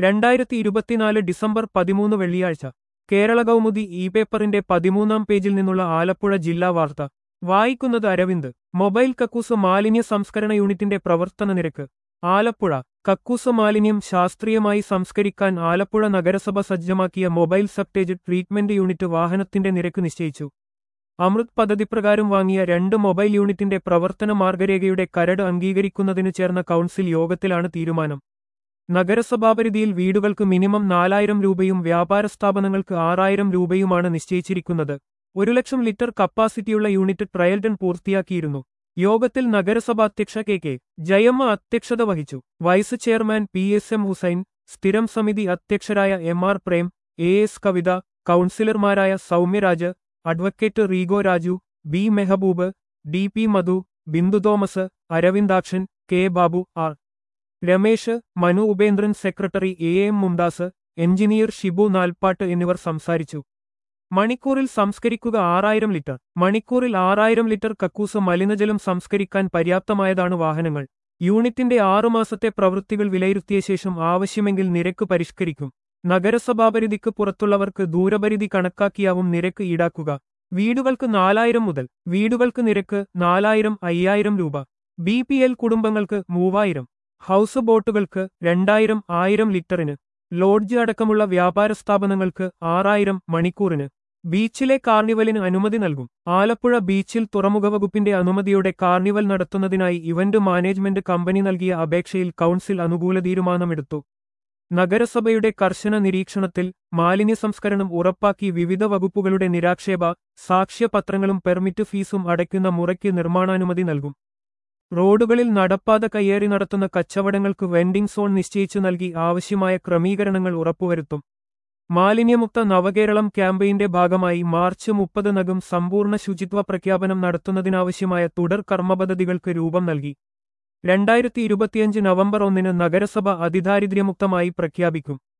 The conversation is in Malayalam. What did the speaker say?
2024 ഡിസംബർ 13 വെള്ളിയാഴ്ച കേരള കൗമുദി ഇ പേപ്പറിന്റെ 13-ാം പേജിൽ നിന്നുള്ള ആലപ്പുഴ ജില്ലാ വാർത്ത വായിക്കുന്നത് അരവിന്ദ്. മൊബൈൽ കക്കൂസ് മാലിന്യ സംസ്കരണ യൂണിറ്റിന്റെ പ്രവർത്തന നിരക്ക്. ആലപ്പുഴ. കക്കൂസ് മാലിന്യം ശാസ്ത്രീയമായി സംസ്കരിക്കാൻ ആലപ്പുഴ നഗരസഭ സജ്ജമാക്കിയ മൊബൈൽ സെപ്റ്റേജ് ട്രീറ്റ്മെന്റ് യൂണിറ്റ് വാഹനത്തിന്റെ നിരക്ക് നിശ്ചയിച്ചു. അമൃത് പദ്ധതിപ്രകാരം വാങ്ങിയ 2 മൊബൈൽ യൂണിറ്റിന്റെ പ്രവർത്തന മാർഗരേഖയുടെ കരട് അംഗീകരിക്കുന്നതിന് ചേർന്ന കൗൺസിൽ യോഗത്തിലാണ് തീരുമാനം. നഗരസഭാപരിധിയിൽ വീടുകൾക്ക് മിനിമം 4000 രൂപയും വ്യാപാര സ്ഥാപനങ്ങൾക്ക് 6000 രൂപയുമാണ് നിശ്ചയിച്ചിരിക്കുന്നത്. 1,00,000 ലിറ്റർ കപ്പാസിറ്റിയുള്ള യൂണിറ്റ് ട്രയൽ റൺ പൂർത്തിയാക്കിയിരുന്നു. യോഗത്തിൽ നഗരസഭാധ്യക്ഷ കെ ജയമ്മ അധ്യക്ഷത വഹിച്ചു. വൈസ് ചെയർമാൻ PM ഹുസൈൻ, സ്ഥിരം സമിതി അധ്യക്ഷരായ MR പ്രേം, AS കവിത, കൗൺസിലർമാരായ Soumyaraj, advocate Rego Raju, B Mehboob, DP Madhu, Bindu Thomas, Aravindakshan, K Babu, R Ramesh, Manu Upendran, secretary AM Mumtaz, engineer Shibu Nalpat എന്നിവർ സംസാരിച്ചു. മണിക്കൂറിൽ സംസ്കരിക്കുക 6000 ലിറ്റർ. മണിക്കൂറിൽ 6000 ലിറ്റർ കക്കൂസ് മലിനജലം സംസ്കരിക്കാൻ പര്യാപ്തമായതാണ് വാഹനങ്ങൾ. യൂണിറ്റിന്റെ 6 മാസത്തെ പ്രവൃത്തികൾ വിലയിരുത്തിയ ശേഷം ആവശ്യമെങ്കിൽ നിരക്ക് പരിഷ്കരിക്കും. നഗരസഭാപരിധിക്ക് പുറത്തുള്ളവർക്ക് ദൂരപരിധി കണക്കാക്കിയാവും നിരക്ക് ഈടാക്കുക. വീടുകൾക്ക് 4000 മുതൽ. വീടുകൾക്ക് നിരക്ക് 4000, 5000 രൂപ. BPL കുടുംബങ്ങൾക്ക് 3000. ഹൗസ് ബോട്ടുകൾക്ക് 2000, 1000 ലിറ്ററിന്. ലോഡ്ജ് അടക്കമുള്ള വ്യാപാര സ്ഥാപനങ്ങൾക്ക് 6000 മണിക്കൂറിന്. ബീച്ചിലെ കാർണിവലിന് അനുമതി നൽകും. ആലപ്പുഴ ബീച്ചിൽ തുറമുഖ വകുപ്പിന്റെ അനുമതിയോടെ കാർണിവൽ നടത്തുന്നതിനായി ഇവന്റ് മാനേജ്മെന്റ് കമ്പനി നൽകിയ അപേക്ഷയിൽ കൗൺസിൽ അനുകൂല തീരുമാനമെടുത്തു. നഗരസഭയുടെ കർശന നിരീക്ഷണത്തിൽ മാലിന്യ സംസ്കരണം ഉറപ്പാക്കി വിവിധ വകുപ്പുകളുടെ നിരാക്ഷേപ സാക്ഷ്യപത്രങ്ങളും പെർമിറ്റ് ഫീസും അടയ്ക്കുന്ന മുറയ്ക്ക് നിർമ്മാണാനുമതി നൽകും. റോഡുകളിൽ നടപ്പാത കയ്യേറി നടത്തുന്ന കച്ചവടങ്ങൾക്ക് വെൻഡിംഗ് സോൺ നിശ്ചയിച്ചു നൽകി ആവശ്യമായ ക്രമീകരണങ്ങൾ ഉറപ്പുവരുത്തും. മാലിന്യമുക്ത നവകേരളം ക്യാമ്പയിന്റെ ഭാഗമായി മാർച്ച് 30-നകം സമ്പൂർണ്ണ ശുചിത്വ പ്രഖ്യാപനം നടത്തുന്നതിനാവശ്യമായ തുടർ കർമ്മപദ്ധതികൾക്ക് രൂപം നൽകി. 2025 നവംബർ 1 നഗരസഭ അതിദാരിദ്ര്യമുക്തമായി പ്രഖ്യാപിക്കും.